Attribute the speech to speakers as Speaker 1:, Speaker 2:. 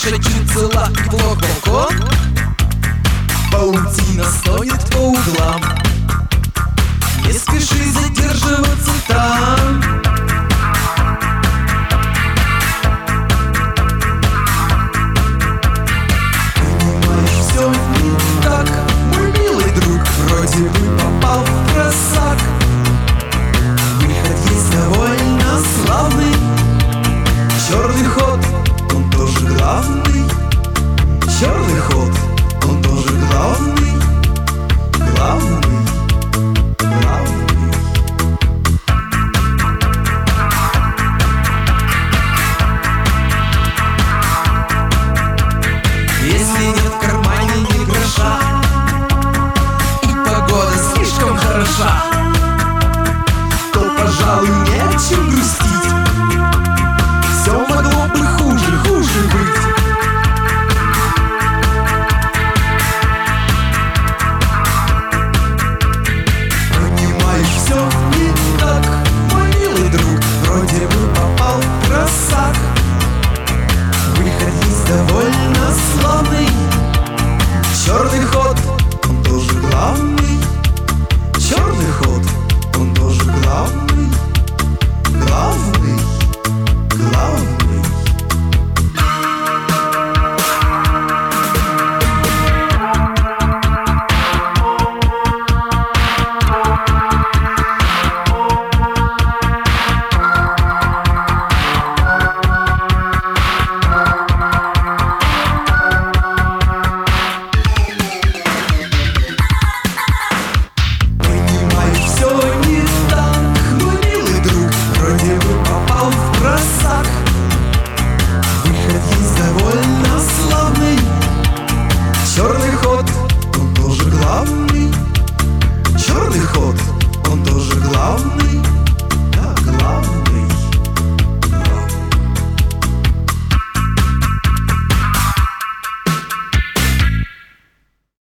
Speaker 1: крыша чуть цела и блок балкон. Паутина стонет по углам, не спеши задерживаться там. Понимаешь, все не так, мой милый друг, вроде бы попал в просак. Выход есть довольно славный, черный ход, он тоже главный. Черный ход, он тоже главный. Главный, главный. Если нет в кармане ни гроша и погода слишком хороша, то, пожалуй, не о чем грустить. Все могло бы хуже быть. Понимаешь, все не так, мой милый друг, вроде бы попал в просак. Выход есть довольно славный, черный ход, он тоже главный. Черный ход, он тоже главный. Главный, главный. Выход есть довольно славный, черный ход, он тоже главный. Черный ход, он тоже главный. Да, главный.